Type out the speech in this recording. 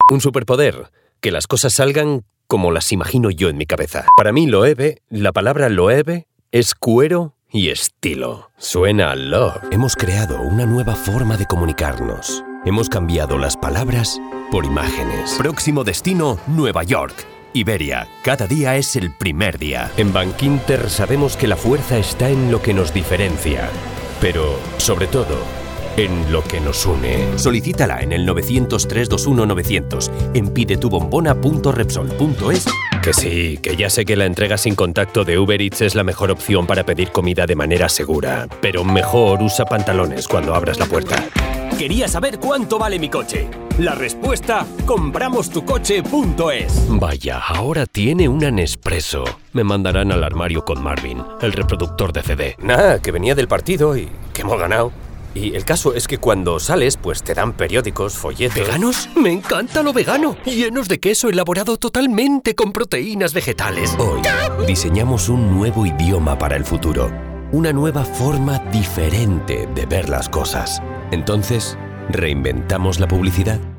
Un superpoder. Que las cosas salgan como las imagino yo en mi cabeza. Para mí, Loewe, la palabra Loewe es cuero y estilo. Suena a love. Hemos creado una nueva forma de comunicarnos. Hemos cambiado las palabras por imágenes. Próximo destino, Nueva York. Iberia, cada día es el primer día. En Bankinter sabemos que la fuerza está en lo que nos diferencia, pero, sobre todo, en lo que nos une. Solicítala en el 900-321-900, en pidetubombona.repsol.es. Que sí, que ya sé que la entrega sin contacto de Uber Eats es la mejor opción para pedir comida de manera segura, pero mejor usa pantalones cuando abras la puerta. Quería saber cuánto vale mi coche. La respuesta, compramostucoche.es. Vaya, ahora tiene una Nespresso. Me mandarán al armario con Marvin, el reproductor de CD. Nada, que venía del partido y que hemos ganado. Y el caso es que cuando sales, pues te dan periódicos, folletos... ¿Veganos? ¡Me encanta lo vegano! Llenos de queso elaborado totalmente con proteínas vegetales. Hoy diseñamos un nuevo idioma para el futuro. Una nueva forma diferente de ver las cosas. Entonces, ¿reinventamos la publicidad?